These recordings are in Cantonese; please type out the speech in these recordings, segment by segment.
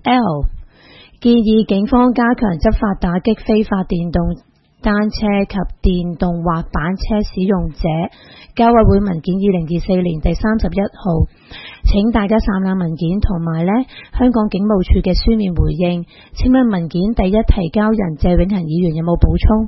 L 建議警方加強執法，打擊非法電動單車及電動滑板車使用者。交委會文件2024年第31號，請大家參覽文件同埋香港警務處嘅書面回應。請問文件第一提交人謝永恒議員有冇補充？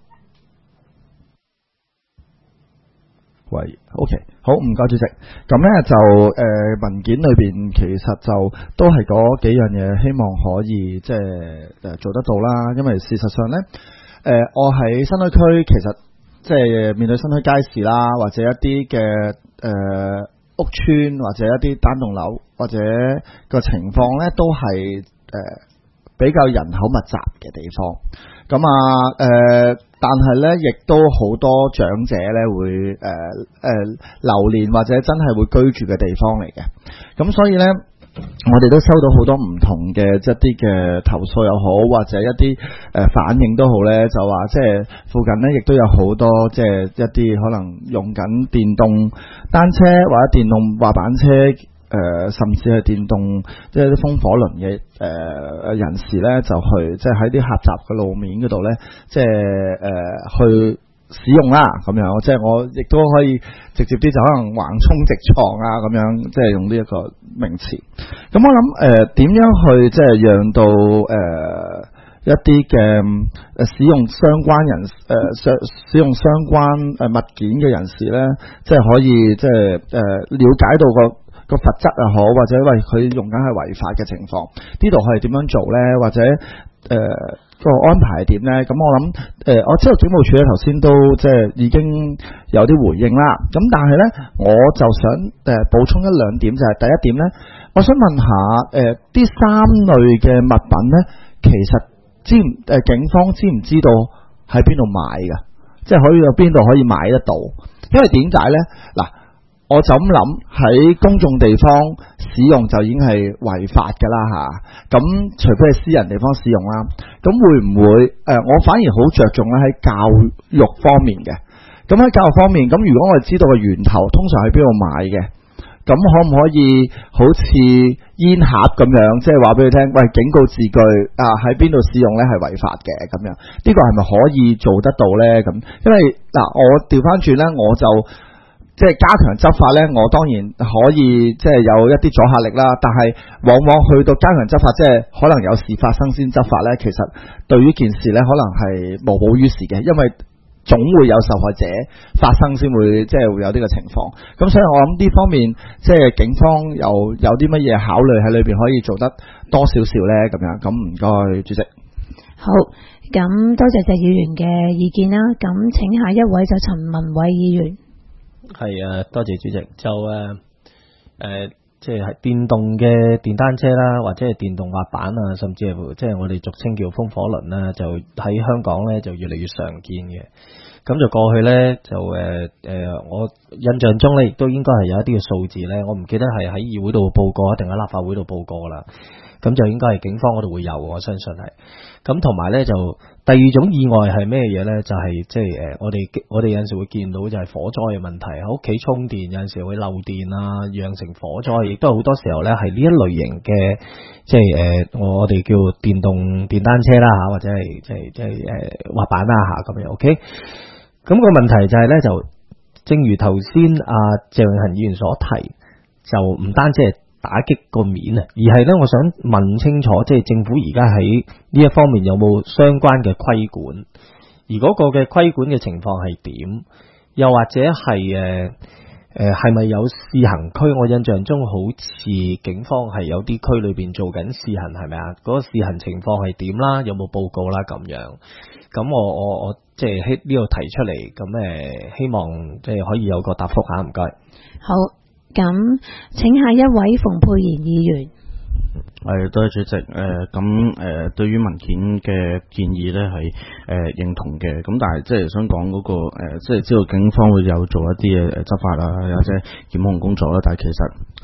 喂 ，OK， 好，唔該主席。咁呢就文件裏邊其實就都係嗰幾樣嘢，希望可以即係做得到啦。因為事實上呢，我喺新墟區其實即係面對新墟街市啦，或者一啲嘅屋邨或者一啲單棟樓或者個情況呢，都係比較人口密集嘅地方。咁但係咧，亦都好多長者咧會流連或者真係會居住嘅地方嚟嘅。咁所以咧，我哋都收到好多唔同嘅一啲嘅投訴又好，或者一啲反應都好咧，就話即係附近咧亦都有好多即係一啲可能用緊電動單車或者電動滑板車。甚至係電動即係啲風火輪嘅人士咧，就去即係喺啲狹窄嘅路面嗰度咧，即係去使用啦咁樣。即係我亦都可以直接啲就可能橫衝直撞啊咁樣，即係用呢一個名詞。咁我諗點樣去即係讓到一啲嘅使用相關人使用相關物件嘅人士咧，即係可以即係了解到個罰則又好，或者喂佢用緊係違法嘅情況，呢度係點樣做呢？或者個安排係點呢？咁我諗我知道警務處咧頭先都即係已經有啲回應啦。咁但係呢，我就想補充一兩點，就係第一點呢，我想問下啲三類嘅物品呢，其實警方知唔知道喺邊度買㗎？即係可以有邊度可以買得到？因為點解呢？嗱。我就咁諗，喺公眾地方使用就已經係違法㗎啦嚇。咁除非係私人地方使用啦，咁會唔會我反而好着重咧喺教育方面嘅。咁喺教育方面，咁如果我哋知道個源頭通常喺邊度買嘅，咁可唔可以好似煙盒咁樣，即係話俾佢聽，喂，警告字句啊，喺邊度使用咧係違法嘅咁樣？呢個係咪可以做得到咧？咁因為嗱，我調翻轉咧，我就。即係加強執法呢，我當然可以即係有一啲阻嚇力啦。但係往往去到加強執法，即係可能有事發生先執法呢，其實對於件事呢，可能係無補於事嘅，因為總會有受害者發生先會即係會有呢個情況。咁所以我諗呢方面即係警方有啲乜嘢考慮喺裏邊可以做得多少少呢？咁樣。咁唔該主席。 好，咁多謝謝議員嘅意見啦。咁請下一位就陳文偉議員。 係多謝主席。就即係電動嘅電單車啦，或者係電動滑板啊，甚至係即係我哋俗稱叫風火輪啦，就喺香港咧就越嚟越常見嘅。咁就過去咧就我印象中咧亦都應該係有一啲嘅數字咧，我唔記得係喺議會度報過定喺立法會度報過啦。咁就應該係警方嗰度會有，我相信係。咁同埋咧就第二種意外係咩嘢咧？就係即係我哋有陣時會見到就係火災嘅問題，喺屋企充電有陣時會漏電啊，釀成火災，亦都好多時候咧係呢一類型嘅即係我哋叫電動電單車啦嚇，或者係即係滑板啦嚇咁樣 OK。咁個問題就係咧，就正如頭先謝永恒議員所提，就唔單止係打擊個面啊，而係咧，我想問清楚，即係政府而家喺呢一方面有冇相關嘅規管？而嗰個嘅規管嘅情況係點？又或者係係咪有試行區？我印象中好似警方係有啲區裏邊做緊試行，係咪啊？嗰個試行情況係點啦？有冇報告啦？咁樣，咁我即係喺呢度提出嚟，咁希望即係可以有個答覆吓，唔該。 好，咁請下一位馮沛然議員。 多謝主席。對於文件嘅建議咧係認同嘅，咁但係即係想講嗰個即係知道警方會有做一啲嘅執法啊，或者檢控工作啦，但係其實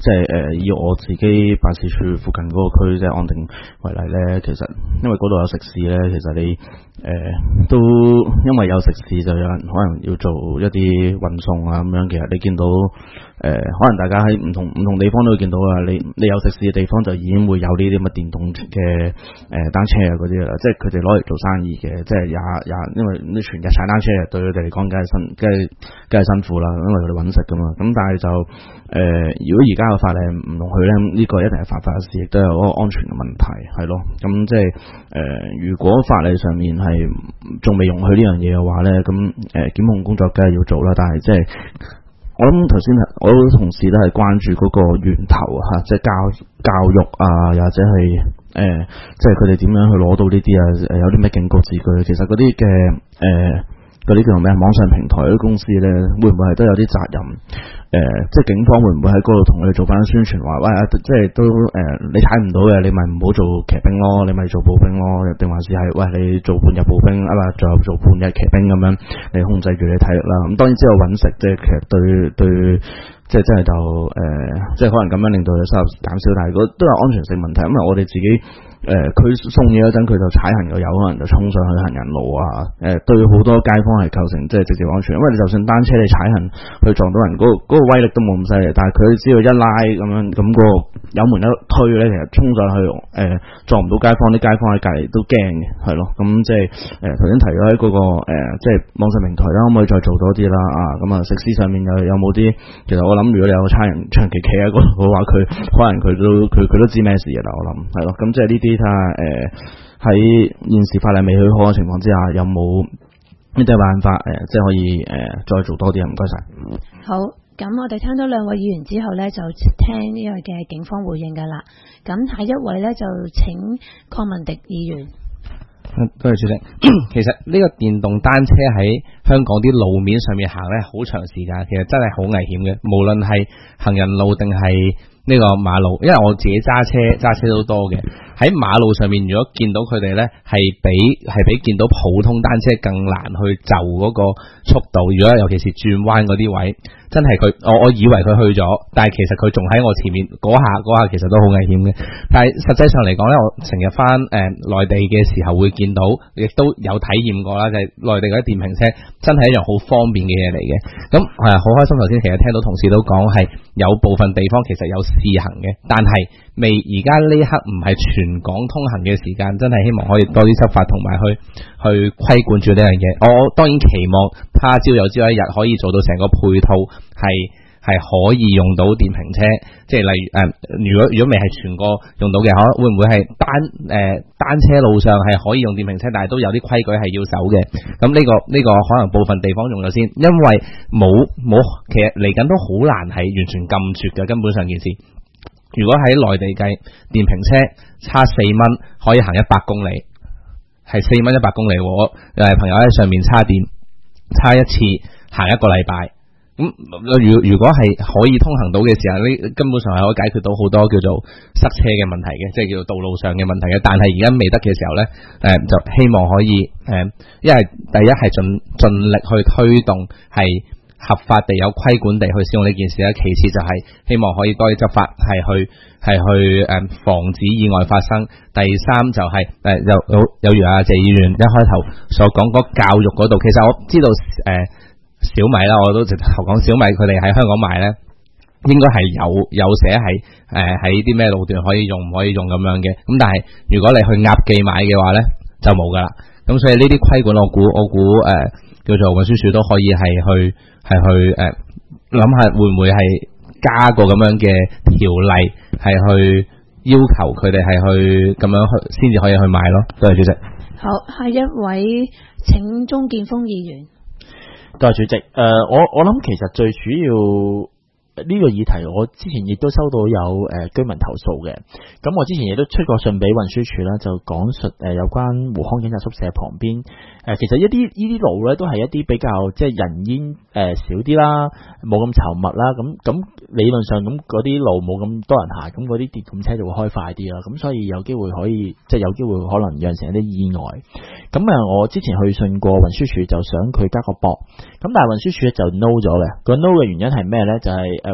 即係以我自己辦事處附近嗰個區即係安定為例咧，其實因為嗰度有食肆咧，其實你都因為有食肆就有人可能要做一啲運送啊咁樣。其實你見到可能大家喺唔同地方都會見到啊，你有食肆嘅地方就已經會有呢啲咁嘅電動嘅單車啊嗰啲啦，即係佢哋攞嚟做生意嘅，即係因為你全日踩單車對佢哋嚟講梗係辛苦啦，因為佢哋揾食噶嘛。咁但係就如果而家嘅法例唔容許咧，呢個一定係犯法嘅事，亦都有嗰個安全嘅問題係咯。咁即係如果法例上面係仲未容許呢樣嘢嘅話咧，咁檢控工作梗係要做啦。但係即係我諗頭先我同事都係關注嗰個源頭吓，即係教育啊，又或者係即係佢哋點樣去攞到呢啲啊？有啲咩警告字句？其實嗰啲嘅嗰啲叫做咩網上平台嗰啲公司咧，會唔會係都有啲責任？即係警方會唔會喺嗰度同佢哋做翻宣傳話，喂即係都你睇唔到嘅，你咪唔好做騎兵咯，你咪做步兵咯，定還是係喂你做半日步兵啊嘛，仲有做半日騎兵咁樣，你控制住你體力啦。咁當然之後揾食，即係其實對即係真係就即係可能咁樣令到佢收入減少，但係都有安全性問題，因為我哋自己佢送嘢嗰陣佢就踩行又有可能就衝上去行人路啊，對好多街坊係構成即係直接安全，因為你就算單車你踩行去撞到人嗰個威力都冇咁犀利，但係佢只要一拉咁樣咁個油門一推咧，其實衝上去撞唔到街坊，啲街坊喺隔離都驚嘅，係咯。咁即係頭先提咗喺嗰個即係網上平台啦，可唔可以再做多啲啦？咁啊食肆上面有冇啲？其實我諗如果你有個差人長期企喺嗰度嘅話，佢可能佢都知咩事嘅啦。我諗係咯。咁即係呢啲睇下喺現時法例未許可嘅情況之下，有冇呢啲辦法即係可以再做多啲啊？唔該晒。 好，咁我哋聽到兩位議員之後呢，就聽呢個嘅警方回應噶啦。咁下一位呢，就請鄺文迪議員。 多謝主席。其實呢個電動單車喺香港啲路面上面行呢，好長時間，其實真係好危險嘅。無論係行人路定係呢個馬路，因為我自己揸車都多嘅。喺馬路上面，如果見到佢哋呢，係比見到普通單車更難去就嗰個速度。如果尤其是轉彎嗰啲位，真係我以為佢去咗，但係其實佢仲喺我前面嗰下，其實都好危險嘅。但係實際上嚟講呢，我成日翻內地嘅時候會見到，亦都有體驗過啦，就係內地嗰啲電瓶車真係一樣好方便嘅嘢嚟嘅。咁好開心，頭先其實聽到同事都講係有部分地方其實有試行嘅，但係而家呢刻唔係全港通行嘅時間，真係希望可以多啲執法同埋去規管住呢樣嘢。我當然期望他朝有朝一日可以做到成個配套係可以用到電瓶車，即係例如如果未係全個用到嘅，會唔會係單車路上係可以用電瓶車，但係都有啲規矩係要守嘅。咁呢個可能部分地方用咗先，因為冇其實嚟緊都好難係完全禁絕嘅，根本上件事。如果喺內地計，電瓶車差4蚊可以行100公里，係4蚊100公里。我朋友喺上面叉電，叉一次行1個禮拜。咁如果係可以通行到嘅時候，呢根本上係可以解決到好多叫做塞車嘅問題嘅，即係叫做道路上嘅問題嘅。但係而家未得嘅時候呢，就希望可以因為第一係盡力去推動係合法地有規管地去使用呢件事啦，其次就係希望可以多啲執法，係去防止意外發生。第三就係有如阿謝議員一開頭所講嗰教育嗰度，其實我知道小米啦，我都直頭講小米佢哋喺香港賣呢，應該係有寫係喺啲咩路段可以用唔可以用咁樣嘅。咁但係如果你去鴨記買嘅話呢，就冇噶啦。咁所以呢啲規管我估叫做運輸署都可以係去諗下會唔會係加個咁樣嘅條例，係去要求佢哋係去咁樣去先至可以去買咯。多謝主席。 好，下一位請鍾建峰議員。 多謝主席。我諗其實最主要呢個議題，我之前亦都收到有居民投訴嘅。咁我之前亦都出過信俾運輸署啦，就講述有關胡康警察宿舍旁邊其實呢啲路咧都係一啲比較即係人煙少啲啦，冇咁稠密啦。咁理論上咁嗰啲路冇咁多人行，咁嗰啲電動車就會開快啲啦。咁所以有機會可以即係有機會可能釀成一啲意外。咁我之前去信過運輸署，就想佢加個駁。咁但係運輸署就 no 咗嘅。個 no 嘅原因係咩咧？就係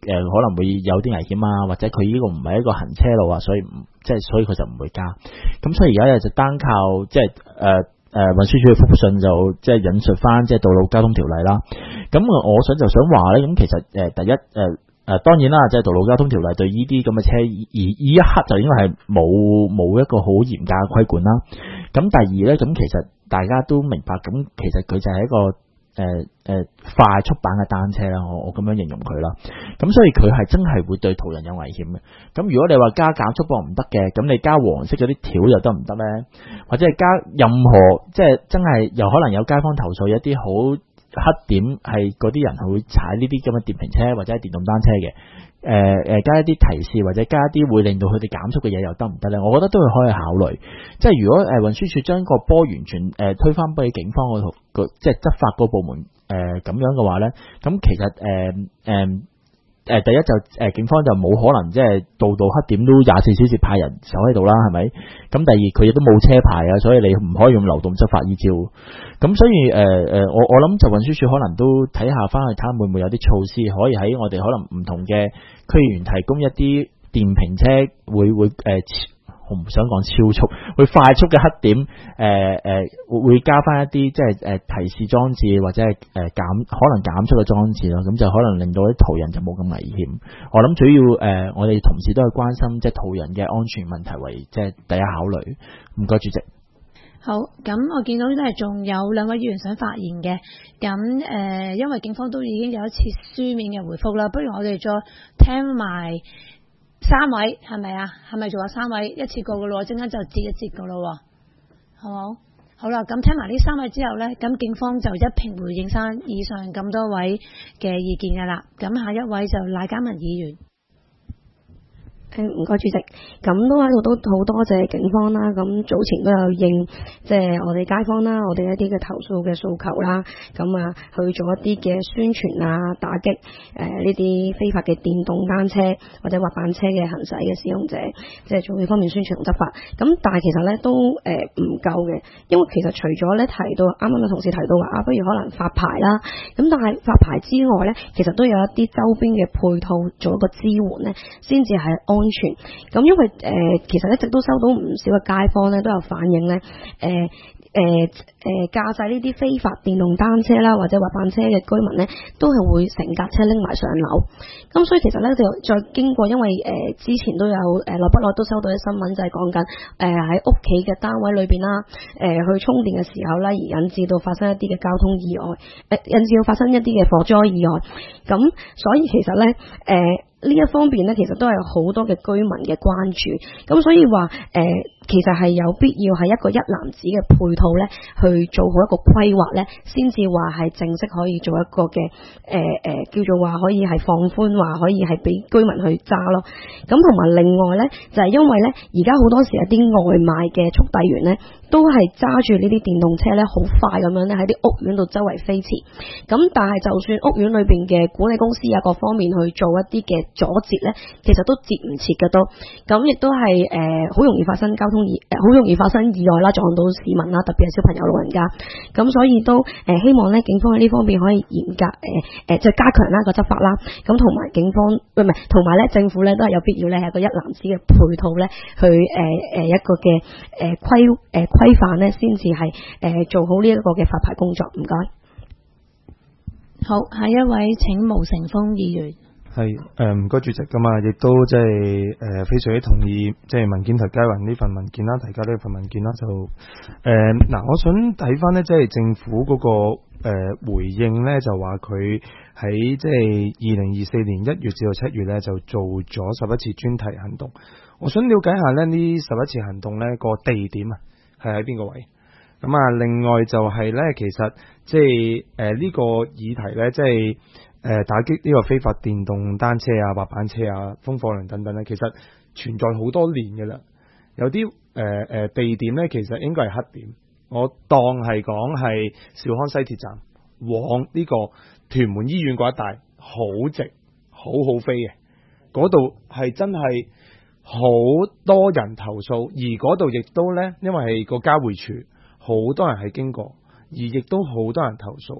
可能會有啲危險啊，或者佢呢個唔係一個行車路啊，所以所以佢就唔會加。咁所以而家就單靠運輸署嘅覆信就即係引述翻即係道路交通條例啦。咁我就想話咧，咁其實第一當然啦，即係道路交通條例對呢啲咁嘅車而呢一刻就應該係冇一個好嚴格嘅規管啦。咁第二咧，咁其實大家都明白，咁其實佢就係一個快速版嘅單車啦，我咁樣形容佢啦。咁所以佢係真係會對途人有危險嘅。咁如果你話加減速磅唔得嘅，咁你加黃色嗰啲條又得唔得咧？或者係加任何即係真係又可能有街坊投訴一啲好黑點係嗰啲人係會踩呢啲咁嘅電瓶車或者係電動單車嘅，加一啲提示或者加一啲會令到佢哋減速嘅嘢又得唔得咧？我覺得都係可以考慮。即係如果運輸署將個波完全推返俾警方嗰度，即係執法個部門咁樣嘅話咧，咁其實第一就警方就冇可能即係度黑點都24小時派人守喺度啦，係咪？咁第二佢亦都冇車牌啊，所以你唔可以用流動執法依招。咁所以我諗就運輸署可能都睇下翻去睇下會唔會有啲措施可以喺我哋可能唔同嘅區議員提供一啲電瓶車會我唔想講超速，會快速嘅黑點，會加翻一啲即係提示裝置或者係可能減速嘅裝置咯，咁就可能令到啲途人就冇咁危險。我諗主要我哋同事都係關心即係途人嘅安全問題為即係第一考慮。唔該，主席。 好，咁我見到都係仲有兩位議員想發言嘅，咁因為警方都已經有一次書面嘅回覆啦，不如我哋再聽埋三位係咪啊？係咪仲有三位一次過噶咯？陣間就截一截噶咯，好冇？好啦，咁聽埋呢三位之後呢，咁警方就一併回應翻以上咁多位嘅意見噶啦。咁下一位就賴嘉文議員。 唔該主席，咁都喺度都好多謝警方啦，咁早前都有應即係我哋街坊啦，我哋一啲嘅投訴嘅訴求啦，咁去做一啲嘅宣傳啊，打擊呢啲非法嘅電動單車或者滑板車嘅行駛嘅使用者，即係做呢方面宣傳同執法。咁但係其實咧都唔夠嘅，因為其實除咗咧提到啱啱有同事提到話不如可能發牌啦，咁但係發牌之外咧，其實都有一啲周邊嘅配套做一個支援咧，先至係安全。咁因為其實一直都收到唔少嘅街坊咧都有反映咧，駕駛呢啲非法電動單車啦或者滑板車嘅居民咧，都係會成架車拎埋上樓。咁所以其實咧就再經過，因為之前都有耐不耐都收到啲新聞，就係講緊喺屋企嘅單位裏邊啦，去充電嘅時候咧，而引致到發生一啲嘅交通意外，引致到發生一啲嘅火災意外。咁所以其實咧呢一方面咧，其實都係好多嘅居民嘅關注。咁所以話其實係有必要係一個一籃子嘅配套咧，去做好一個規劃咧，先至話係正式可以做一個嘅叫做話可以係放寬，話可以係俾居民去揸咯。咁同埋另外咧，就係因為咧而家好多時一啲外賣嘅速遞員咧，都係揸住呢啲電動車咧，好快咁樣咧喺啲屋苑度周圍飛馳。咁但係就算屋苑裏邊嘅管理公司啊各方面去做一啲嘅阻截咧，其實都截唔切嘅都。咁亦都係好容易發生好容易發生意外啦，撞到市民啦，特別係小朋友、老人家。咁所以都希望咧警方喺呢方面可以嚴格即係加強啦個執法啦。咁同埋警方同埋咧政府咧都係有必要咧係一個一籃子嘅配套咧去一個嘅規範咧，先至係做好呢一個嘅發牌工作。唔該。 好，下一位請毛成峰議員。 係唔該主席，咁亦都即係非常之同意即係民建提交完呢份文件啦，提交呢份文件啦，就我想睇翻呢，即係政府嗰個回應呢，就話佢喺即係2024年1月至到7月呢，就做咗11次專題行動。我想了解下呢，呢11次行動呢個地點啊係喺邊個位？咁另外就係呢，其實即係呢個議題呢，即係打擊呢個非法電動單車啊、滑板車啊、風貨輪等等咧，其實存在好多年嘅啦。有啲地點咧，其實應該係黑點。我當係講係兆康西鐵站往呢個屯門醫院嗰一帶，好直、好飛嘅。嗰度係真係好多人投訴，而嗰度亦都咧，因為係個交匯處，好多人係經過，而亦都好多人投訴。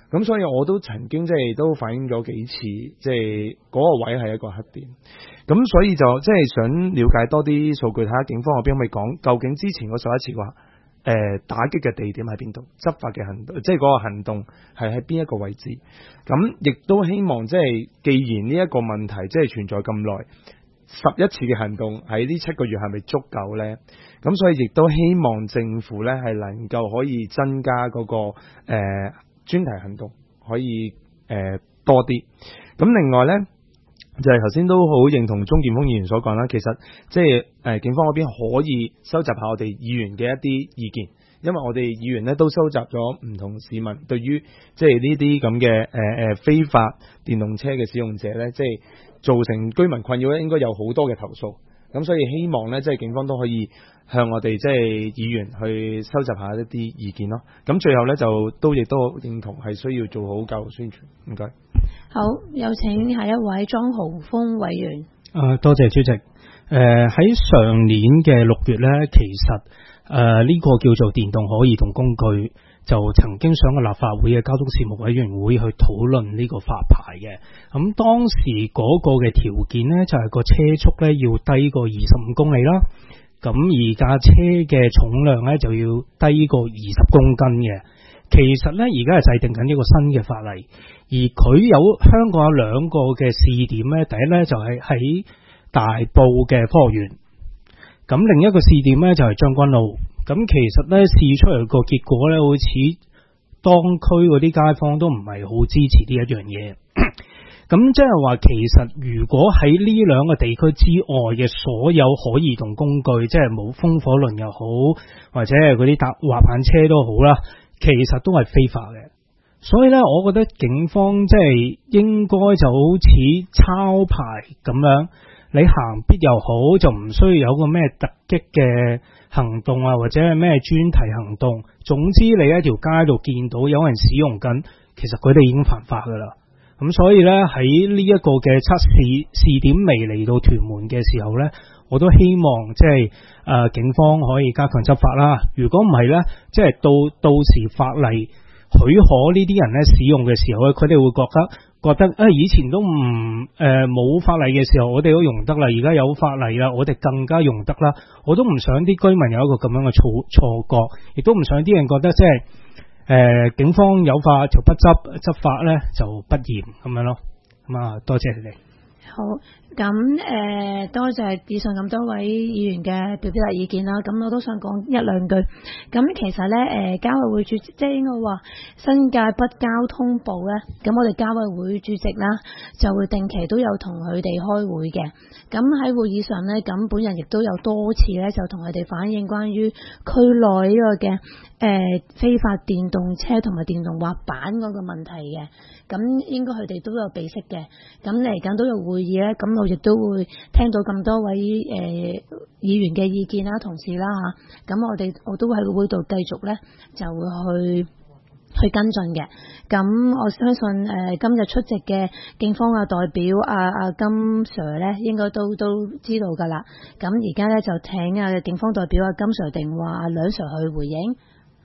咁所以我都曾經即係都反映咗幾次，即係嗰個位係一個黑點。咁所以就即係想了解多啲數據，睇下警方嗰邊可唔可以講，究竟之前嗰11次話打擊嘅地點喺邊度，執法嘅行動，即係嗰個行動係喺邊一個位置。咁亦都希望即係既然呢一個問題即係存在咁耐，11次嘅行動喺呢7個月係咪足夠呢？咁所以亦都希望政府呢係能夠可以增加嗰個專題行動，可以多啲。咁另外呢，就係頭先都好認同鍾建峰議員所講啦，其實即係警方嗰邊可以收集下我哋議員嘅一啲意見，因為我哋議員呢都收集咗唔同市民對於即係呢啲咁嘅非法電動車嘅使用者呢，即係造成居民困擾咧，應該有好多嘅投訴。咁所以希望呢，即係警方都可以向我哋即係議員去收集下一啲意見咯。咁最後呢，就亦都認同係需要做好教育宣傳。唔該。 好，有請下一位莊豪鋒委員。 多謝主席。喺上年嘅6月呢，其實呢個叫做電動可移動工具，就曾經上過立法會嘅交通事務委員會去討論呢個發牌嘅。咁當時嗰個嘅條件呢，就係個車速呢要低過25公里啦。咁而架車嘅重量呢，就要低過20公斤嘅。其實呢，而家係制定緊一個新嘅法例，而佢香港有2個嘅試點呢。第一呢，就係喺大埔嘅科學園，咁另一個試點呢，就係將軍澳。咁其實呢，試出嚟個結果呢，好似當區嗰啲街坊都唔係好支持呢一樣嘢。咁即係話，其實如果喺呢2個地區之外嘅所有可移動工具，即係冇風火輪又好，或者係嗰啲滑板車都好啦，其實都係非法嘅。所以呢，我覺得警方即係應該就好似抄牌咁樣，你行必又好，就唔需要有個咩突擊嘅行動啊，或者係咩專題行動。總之你喺條街度見到有人使用緊，其實佢哋已經犯法噶啦。咁所以呢，喺呢一個嘅測試點未嚟到屯門嘅時候呢，我都希望即係警方可以加強執法啦。如果唔係呢，即係到時法例許可呢啲人呢使用嘅時候呢，佢哋會覺得以前都冇法例嘅時候，我哋都用得啦，而家有法例啦，我哋更加用得啦。我都唔想啲居民有一個咁樣嘅錯覺，亦都唔想啲人覺得即係警方有法就不執法呢就不嚴咁樣咯。咁啊，多謝你哋。 好，咁多謝以上咁多位議員嘅表達意見啦。咁我都想講1、2句。咁其實呢，交委會主席，即係應該話新界北交通部呢，咁我哋交委會主席啦，就會定期都有同佢哋開會嘅。咁喺會議上呢，咁本人亦都有多次呢，就同佢哋反映關於區內呢個嘅非法電動車同埋電動滑板嗰個問題嘅。咁應該佢哋都有備悉嘅。咁嚟緊都有會議咧，咁我亦都會聽到咁多位議員嘅意見啦、同事啦嚇。咁我都會喺會度繼續咧，就會去跟進嘅。咁我相信今日出席嘅警方嘅代表阿金 Sir 咧，應該都知道㗎啦。咁而家咧就請警方代表阿金 Sir 定話阿梁 Sir 去回應。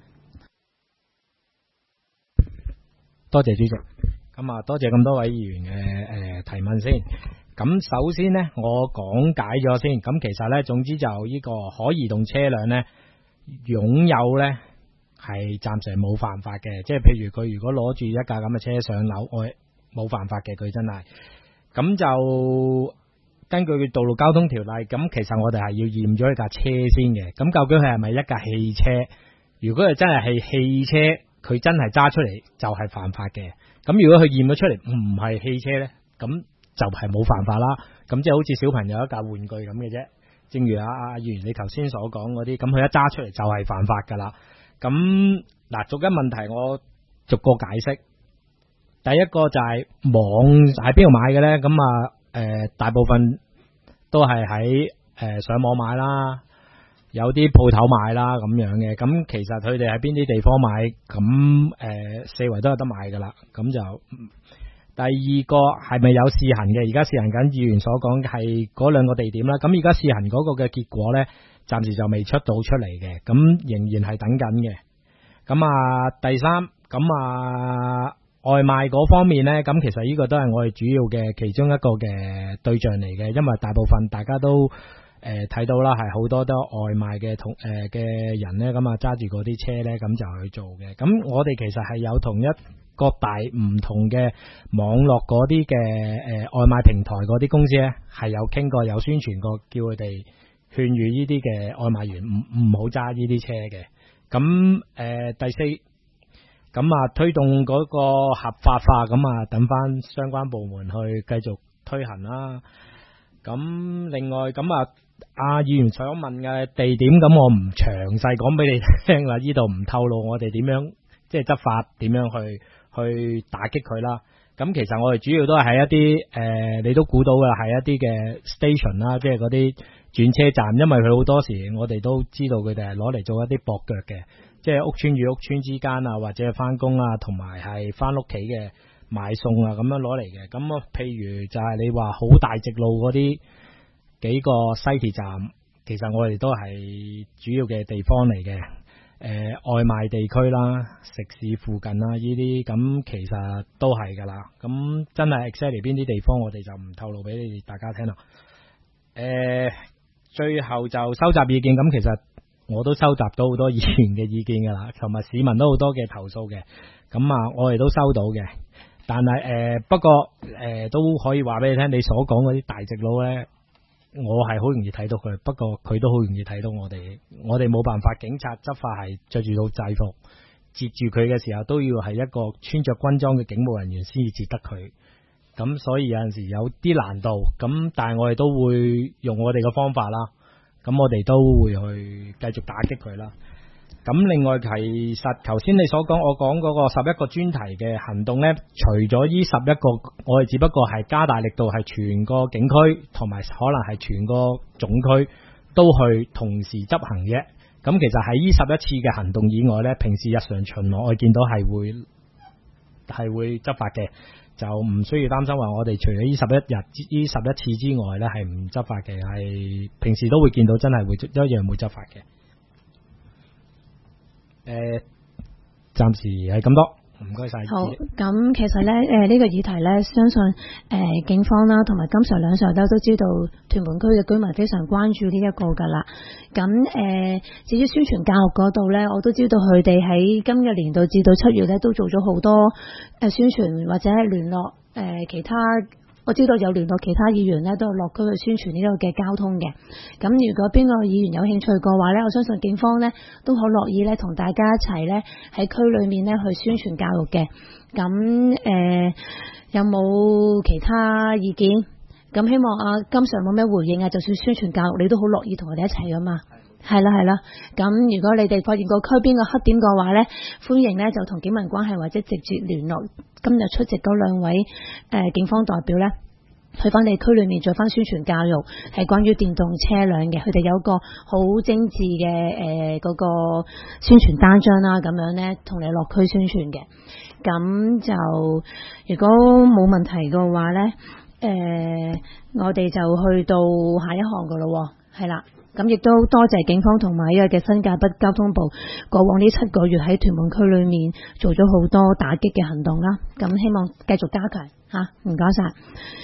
多謝主席，咁啊多謝咁多位議員嘅提問先。咁首先呢，我講解咗先。咁其實呢，總之就呢個可移動車輛呢，擁有呢係暫時冇犯法嘅。即係譬如佢如果攞住一架咁嘅車上樓，我冇犯法嘅，佢真係。咁就根據道路交通條例，咁其實我哋係要驗咗呢架車先嘅。咁究竟佢係咪一架汽車？如果係真係汽車，佢真係揸出嚟就係犯法嘅。咁如果佢驗咗出嚟唔係汽車呢，咁就係冇犯法啦。咁即係好似小朋友一架玩具咁嘅啫。正如阿議員你頭先所講嗰啲，咁佢一揸出嚟就係犯法噶啦。咁嗱，逐一問題我逐個解釋。第一個就係網喺邊度買嘅呢？咁大部分都係喺上網買啦。有啲鋪頭買啦咁樣嘅，咁其實佢哋喺邊啲地方買，咁四圍都有得買噶啦。咁就第二個係咪有試行嘅？而家試行緊，議員所講係嗰2個地點啦。咁而家試行嗰個嘅結果呢，暫時就未出到出嚟嘅，咁仍然係等緊嘅。咁第三，咁外賣嗰方面呢，咁其實呢個都係我哋主要嘅其中一個嘅對象嚟嘅，因為大部分大家都睇到啦，係好多都外賣嘅嘅人呢，咁啊揸住嗰啲車呢，咁就去做嘅。咁我哋其實係有同一個大唔同嘅網絡嗰啲嘅外賣平台嗰啲公司呢，係有傾過，有宣傳過，叫佢哋勸喻呢啲嘅外賣員唔好揸呢啲車嘅。咁第四。咁啊，推動嗰個合法化，咁啊，等翻相關部門去繼續推行啦。咁另外，咁啊，阿議員想問嘅地點，咁我唔詳細講俾你聽啦，呢度唔透露我哋點樣即係執法，點樣去打擊佢啦。咁其實我哋主要都係喺一啲你都估到嘅係一啲嘅 station 啦，即係嗰啲轉車站，因為佢好多時我哋都知道佢哋係攞嚟做一啲駁腳嘅。即係屋村與屋村之間啊，或者翻工啊，同埋係翻屋企嘅買餸啊，咁樣攞嚟嘅。咁啊，譬如就係你話好大直路嗰啲幾個西鐵站，其實我哋都係主要嘅地方嚟嘅。外賣地區啦，食肆附近啦，呢啲咁其實都係噶啦。咁真係 exactly 邊啲地方，我哋就唔透露俾你大家聽啦。最後就收集意見，咁其實我都收集到好多議員嘅意見噶啦，同埋市民都好多嘅投訴嘅，咁啊我哋都收到嘅。但係不過都可以話俾你聽，你所講嗰啲大直路呢，我係好容易睇到佢，不過佢都好容易睇到我哋。我哋冇辦法，警察執法係着住到制服，截住佢嘅時候都要係一個穿着軍裝嘅警務人員先至截得佢。咁所以有陣時有啲難度，咁但係我哋都會用我哋嘅方法啦。咁我哋都會去繼續打擊佢啦。咁另外其實頭先你所講，我講嗰個11個專題嘅行動呢，除咗呢11個，我哋只不過係加大力度，係全個警區同埋可能係全個總區都去同時執行嘅。咁其實喺呢11次嘅行動以外呢，平時日常巡邏我見到係會執法嘅。就唔需要擔心話我哋除咗呢11次之外呢係唔執法嘅，係平時都會見到真係會一樣會執法嘅。暫時係咁多，唔該晒。 好，咁其實呢，呢個議題呢，相信警方啦同埋金 Sir 兩 Sir 都知道屯門區嘅居民非常關注呢一個噶啦。咁至於宣傳教育嗰度呢，我都知道佢哋喺今個年度至到7月呢都做咗好多宣傳或者聯絡其他。我知道有聯絡其他議員呢都有落區去宣傳呢個嘅交通嘅。咁如果邊個議員有興趣嘅話呢，我相信警方呢都好樂意呢同大家一齊呢喺區裏面呢去宣傳教育嘅。咁有冇其他意見？咁希望阿金 Sir 冇咩回應啊，就算宣傳教育你都好樂意同我哋一齊噶嘛。係啦係啦，咁如果你哋發現個區邊個黑點嘅話呢，歡迎呢就同警民關係或者直接聯絡今日出席嗰2位警方代表呢，去翻你區裏面做翻宣傳教育，係關於電動車輛嘅。佢哋有個好精緻嘅嗰個宣傳單張啦，咁樣呢同你落區宣傳嘅。咁就如果冇問題嘅話呢，我哋就去到下一項噶咯，係啦。咁亦都多謝警方同埋呢個嘅新界北交通部過往呢7個月喺屯門區裏面做咗好多打擊嘅行動啦。咁希望繼續加強吓，唔該晒。